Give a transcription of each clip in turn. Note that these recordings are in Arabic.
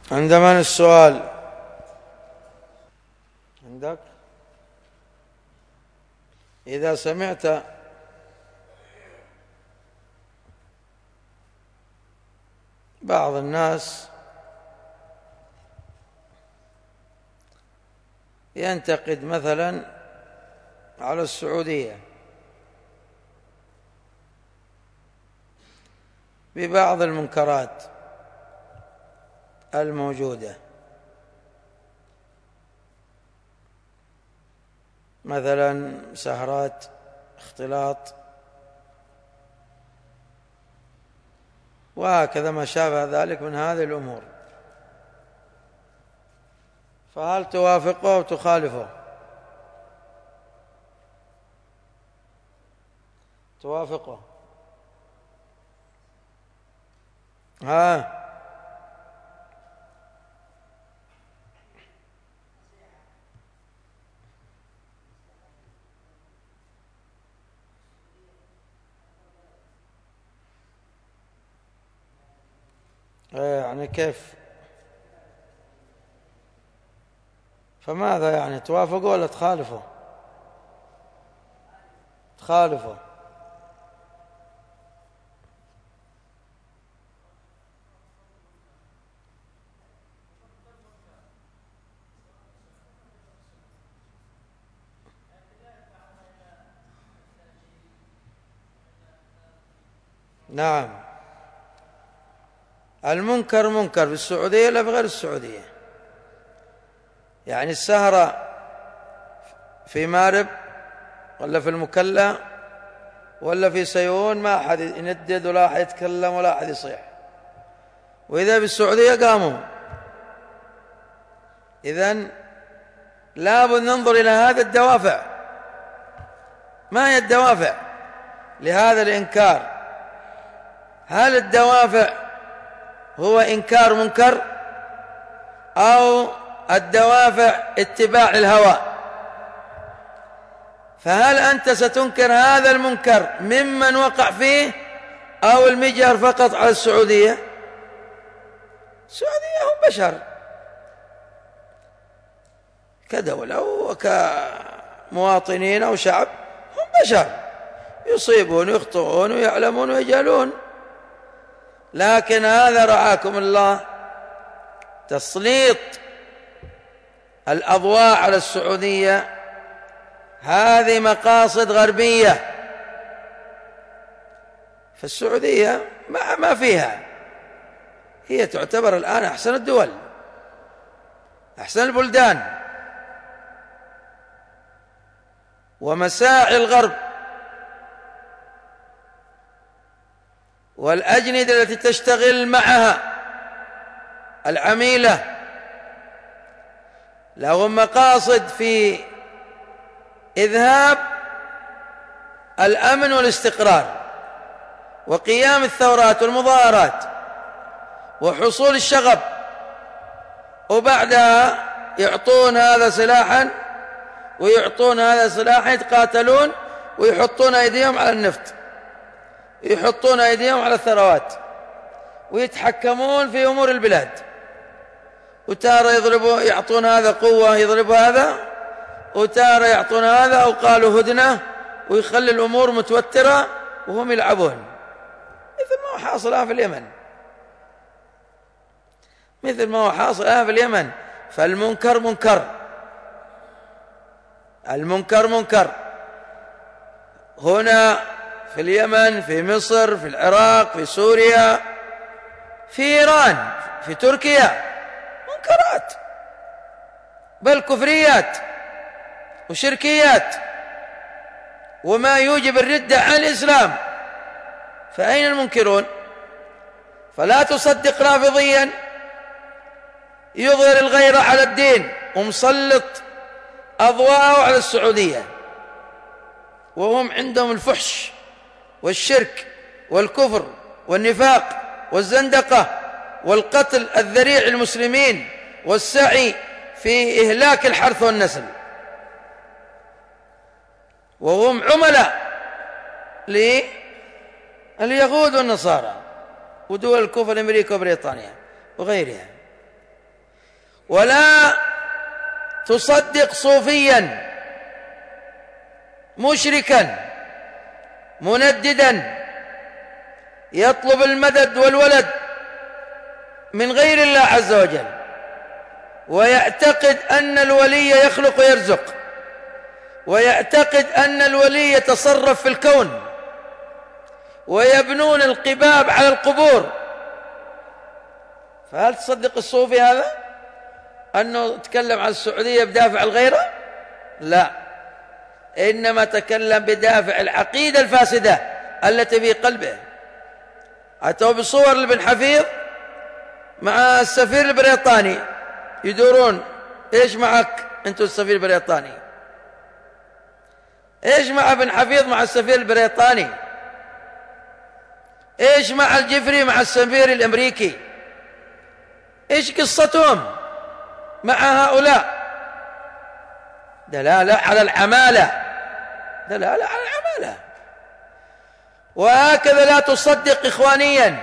عندما السؤال عندك إذا سمعت بعض الناس ينتقد مثلا على السعودية ببعض المنكرات الموجودة، مثلا سهرات، اختلاط، وهكذا ما شابه ذلك من هذه الأمور، فهل توافقه أو تخالفه؟ توافقه؟ يعني كيف؟ فماذا يعني، توافقه ولا تخالفه؟ تخالفه. نعم، المنكر منكر في السعودية لا في غير السعودية. يعني السهرة في مارب ولا في المكلا ولا في سيون ما أحد يندد ولا أحد يتكلم ولا أحد يصيح، وإذا بالسعودية قاموا. إذن لابد ننظر إلى هذا الدوافع، ما هي الدوافع لهذا الإنكار؟ هل الدوافع هو إنكار منكر أو الدوافع اتباع الهوى؟ فهل أنت ستنكر هذا المنكر ممن وقع فيه أو المجهر فقط على السعودية؟ السعودية هم بشر كدولة وكمواطنين أو شعب، هم بشر يصيبون ويخطئون ويعلمون ويجهلون، لكن هذا رعاكم الله تسليط الأضواء على السعودية، هذه مقاصد غربية. فالسعودية ما فيها، هي تعتبر الآن أحسن الدول، أحسن البلدان، ومساعي الغرب والأجندة التي تشتغل معها العميلة لهم مقاصد في إذهاب الأمن والاستقرار وقيام الثورات والمظاهرات وحصول الشغب، وبعدها يعطون هذا سلاحا ويعطون هذا سلاحا، يتقاتلون ويحطون أيديهم على النفط، يحطون أيديهم على الثروات، ويتحكمون في أمور البلاد، وتارة يضربوا يعطون هذا قوة يضرب هذا، وتارة يعطون هذا أو قالوا هدنة، ويخلي الأمور متوترة وهم يلعبون، مثل ما هو حاصل في اليمن، مثل ما هو حاصل في اليمن. فالمنكر منكر، المنكر منكر هنا في اليمن، في مصر، في العراق، في سوريا، في إيران، في تركيا، منكرات بل كفريات وشركيات وما يوجب الردة عن الإسلام. فأين المنكرون؟ فلا تصدق رافضيا يظهر الغيرة على الدين ومسلط أضواءه على السعودية، وهم عندهم الفحش والشرك والكفر والنفاق والزندقة والقتل الذريع المسلمين والسعي في إهلاك الحرث والنسل، وهم عملاء لليهود والنصارى ودول الكفر، أمريكا وبريطانيا وغيرها. ولا تصدق صوفيا مشركا منددا يطلب المدد والولد من غير الله عز وجل، ويعتقد أن الولي يخلق ويرزق، ويعتقد أن الولي يتصرف في الكون، ويبنون القباب على القبور. فهل تصدق الصوفي هذا أنه يتكلم عن السعودية بدافع الغيرة؟ لا، إنما تكلم بدافع العقيدة الفاسدة التي في قلبه. أتوا بصور لابن حفيظ مع السفير البريطاني يدورون، إيش معك أنتم السفير البريطاني؟ إيش مع ابن حفيظ مع السفير البريطاني؟ إيش مع الجفري مع السفير الأمريكي؟ إيش قصتهم مع هؤلاء؟ دلالة على العمالة، دلالة على العمالة. وهكذا لا تصدق إخوانيا،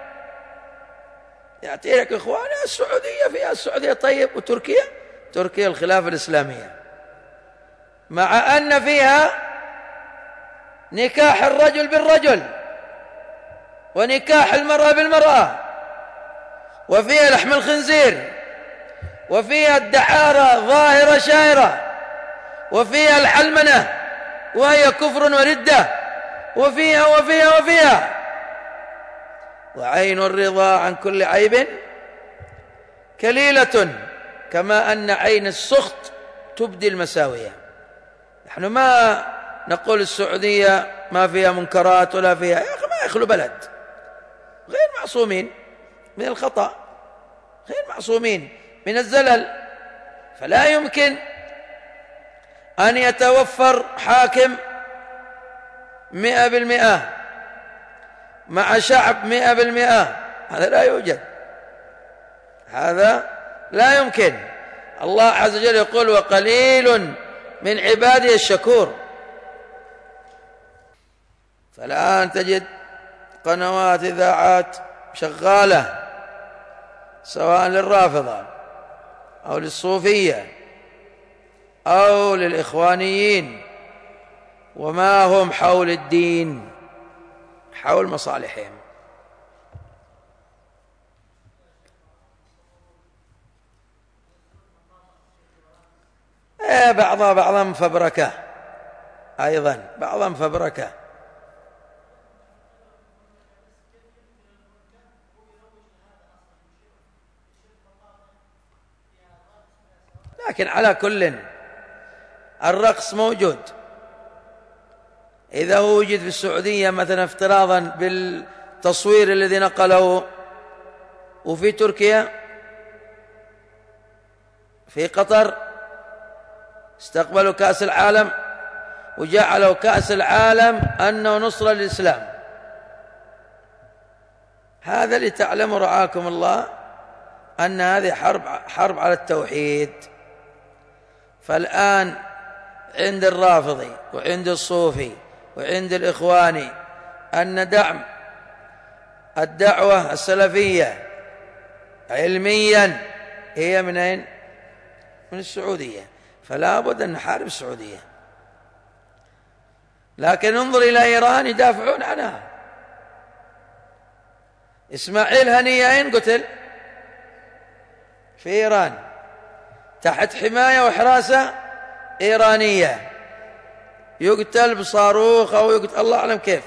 يأتي لك إخوان السعودية فيها السعودية طيب، وتركيا، تركيا الخلافة الإسلامية، مع أن فيها نكاح الرجل بالرجل ونكاح المرأة بالمرأة، وفيها لحم الخنزير، وفيها الدعارة ظاهرة شائرة، وفيها العلمنة وهي كفر وردة، وفيها وعين الرضا عن كل عيب كليلة، كما أن عين السخط تبدي المساوية. نحن ما نقول السعودية ما فيها منكرات ولا فيها، يا أخي ما يخلو بلد، غير معصومين من الخطأ، غير معصومين من الزلل. فلا يمكن أن يتوفر حاكم 100% مع شعب 100%، هذا لا يوجد، هذا لا يمكن. الله عز وجل يقول وقليل من عبادي الشكور. فالآن تجد قنوات إذاعات شغالة سواء للرافضة أو للصوفية أو للإخوانيين، وما هم حول الدين، حول مصالحهم. بعضها مفبركة أيضا، بعضها مفبركة. لكن على كل الرقص موجود. إذا هو وجد في السعودية مثلا افتراضا بالتصوير الذي نقله، وفي تركيا، في قطر استقبلوا كأس العالم وجعلوا كأس العالم أنه نصرة للإسلام، هذا لتعلموا رعاكم الله أن هذه حرب على التوحيد. فالآن عند الرافضي وعند الصوفي وعند الإخواني أن دعم الدعوة السلفية علميا هي من أين؟ من السعودية، فلا بد أن نحارب السعودية. لكن انظر إلى إيران يدافعون عنها. إسماعيل هنية أين قتل؟ في إيران تحت حماية وحراسة إيرانية، يقتل بصاروخ أو يقتل الله أعلم كيف.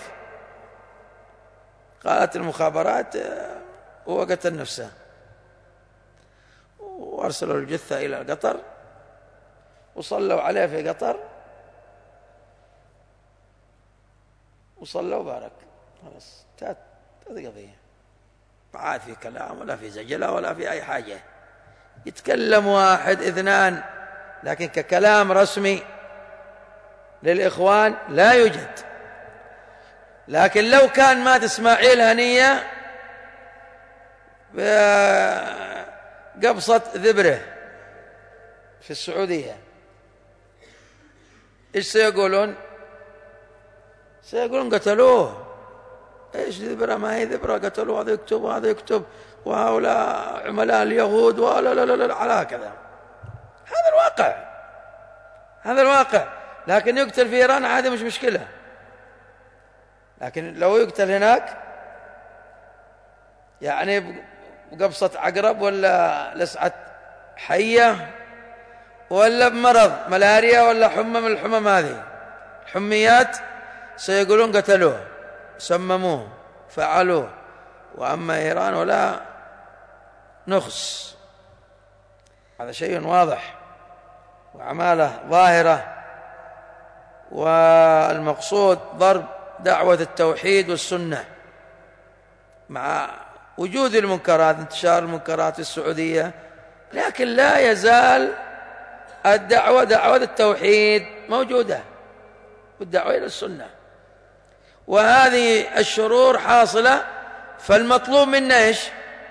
قالت المخابرات هو قتل نفسه، وأرسلوا الجثة إلى قطر وصلوا عليه في قطر وصلوا بارك، خلاص انتهت القضية. ما عاد في كلام ولا في زجلة ولا في أي حاجة. يتكلم واحد اثنان، لكن ككلام رسمي للإخوان لا يوجد. لكن لو كان مات إسماعيل هنية بقبصة ذبره في السعودية، إيش سيقولون؟ سيقولون قتلوه. إيش ذبره؟ ما هي ذبره، قتلوه، هذا يكتب وهذا يكتب وهؤلاء عملاء اليهود ولا لا لا لا على هكذا. هذا الواقع، هذا الواقع. لكن يقتل في إيران هذه مش مشكلة، لكن لو يقتل هناك يعني بقبصة عقرب ولا لسعة حية ولا بمرض ملاريا ولا حمى من الحمم هذه الحميات، سيقولون قتلوه، سمموه، فعلوه. وأما إيران ولا نخس. هذا شيء واضح وعمالة ظاهرة. والمقصود ضرب دعوة التوحيد والسنة مع وجود المنكرات، انتشار المنكرات في السعودية، لكن لا يزال الدعوة دعوة التوحيد موجودة والدعوة إلى السنة، وهذه الشرور حاصلة. فالمطلوب منا إيش؟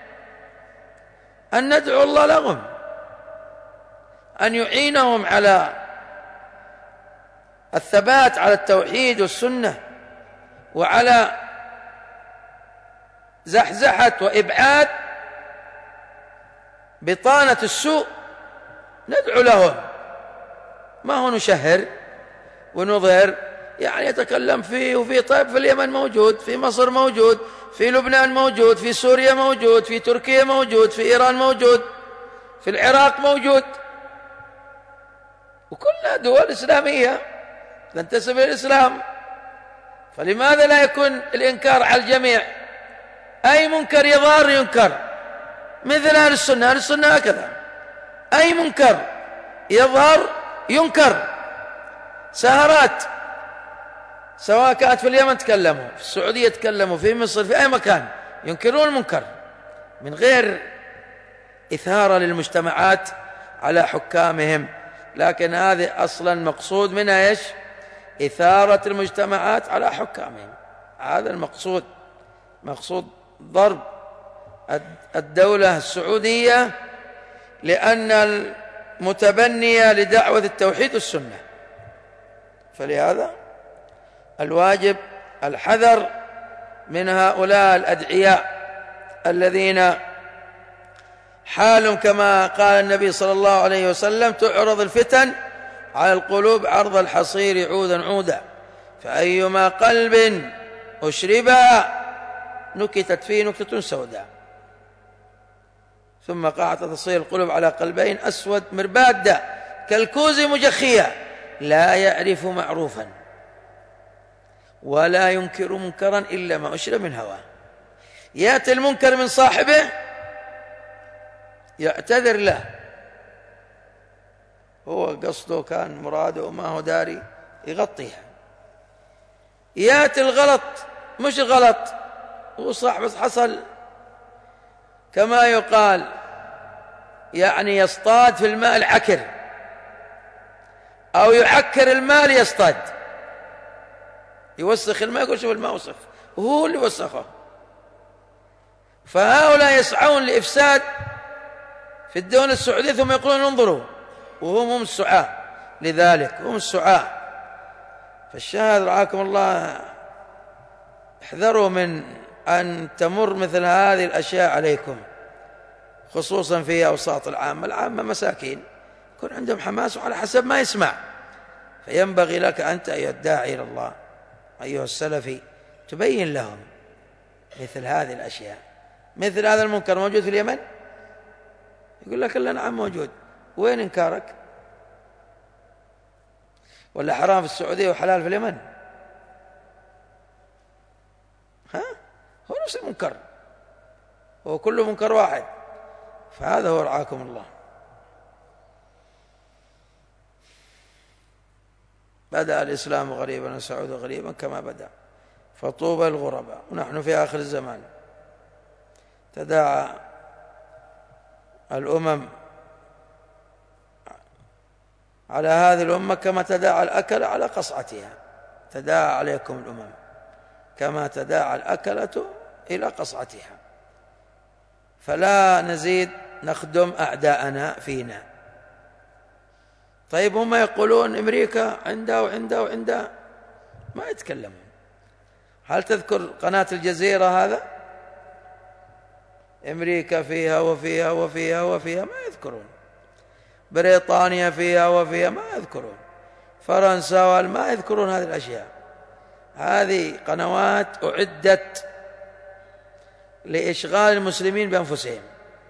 أن ندعو الله لهم، أن يعينهم على الثبات على التوحيد والسنة، وعلى زحزحة وإبعاد بطانة السوء. ندعو لهم، ما هو نشهر ونظهر، يعني يتكلم فيه وفي. طيب في اليمن موجود، في مصر موجود، في لبنان موجود، في سوريا موجود، في تركيا موجود، في إيران موجود، في العراق موجود، وكلها دول إسلامية تنتسب إلى الإسلام. فلماذا لا يكون الإنكار على الجميع؟ أي منكر يظهر ينكر، مثل أهل السنة. أهل السنة هكذا، أي منكر يظهر ينكر. سهرات سواء كانت في اليمن تكلموا، في السعودية تكلموا، في مصر، في أي مكان، ينكرون المنكر من غير إثارة للمجتمعات على حكامهم. لكن هذه أصلا مقصود منها إيش؟ إثارة المجتمعات على حكامهم. هذا المقصود، مقصود ضرب الدولة السعودية، لأن المتبنية لدعوة التوحيد والسنة. فلهذا الواجب الحذر من هؤلاء الأدعياء الذين حال كما قال النبي صلى الله عليه وسلم: تعرض الفتن على القلوب عرض الحصير عودا عودا، فأيما قلب أشربها نكتت فيه نكتة سوداء، ثم قعدت تصير القلوب على قلبين أسود مربادا كالكوز مجخيا لا يعرف معروفا ولا ينكر منكرا إلا ما أشرب من هواه. يأتي المنكر من صاحبه يعتذر له، هو قصده كان مراده وما هو داري، يغطيها. يأتي الغلط مش غلط، هو صح بس حصل كما يقال، يعني يصطاد في الماء العكر، أو يعكر الماء ليصطاد، يوسخ الماء، يقول شوف الماء وسخ، وهو اللي وسخه. فهؤلاء يسعون لإفساد في الدولة السعودية، ثم يقولون انظروا، وهم السعاة لذلك، هم السعاة. فالشاهد رعاكم الله، احذروا من أن تمر مثل هذه الأشياء عليكم، خصوصا في أوساط العامة. العامة مساكين يكون عندهم حماس على حسب ما يسمع، فينبغي لك أنت أيها الداعي إلى الله أيها السلفي تبين لهم مثل هذه الأشياء. مثل هذا المنكر موجود في اليمن، يقول لك لا نعم موجود، وين إنكارك؟ ولا حرام في السعودية وحلال في اليمن؟ هو نفس المنكر، هو كله منكر واحد. فهذا هو رعاكم الله. بدأ الإسلام غريبا وسيعود غريبا كما بدأ، فطوبى الغرباء. ونحن في آخر الزمان، تداعى الأمم على هذه الأمة كما تداعى الأكل على قصعتها. تداعى عليكم الأمم كما تداعى الأكلة إلى قصعتها، فلا نزيد نخدم أعداءنا فينا. طيب هم يقولون أمريكا عندها وعندها وعندها، ما يتكلمون. هل تذكر قناة الجزيرة هذا؟ أمريكا فيها وفيها وفيها وفيها ما يذكرون، بريطانيا فيها وفيها ما يذكرون، فرنسا ما يذكرون هذه الأشياء. هذه قنوات أعدت لإشغال المسلمين بأنفسهم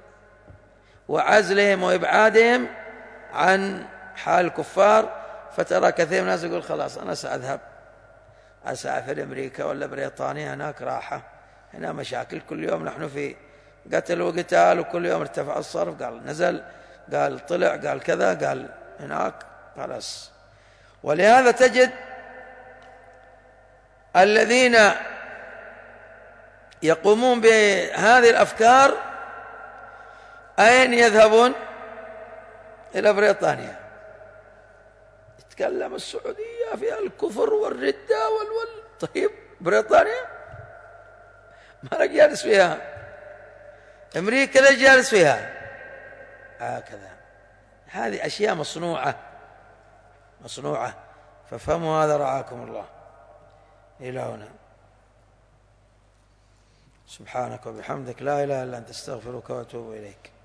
وعزلهم وإبعادهم عن حال الكفار. فترى كثير من الناس يقول خلاص أنا سأذهب أسافر أمريكا ولا بريطانيا، هناك راحة، هنا مشاكل، كل يوم نحن في قتل وقتال، وكل يوم ارتفع الصرف، قال نزل، قال طلع، قال كذا، قال هناك، خلاص. ولهذا تجد الذين يقومون بهذه الأفكار أين يذهبون؟ إلى بريطانيا. يتكلم السعودية فيها الكفر والردة طيب بريطانيا ما لك جالس فيها، أمريكا لا جالس فيها، هكذا. هذه أشياء مصنوعة. ففهموا هذا رعاكم الله. إلى هنا. سبحانك وبحمدك لا إله إلا أنت، استغفرك وأتوب إليك.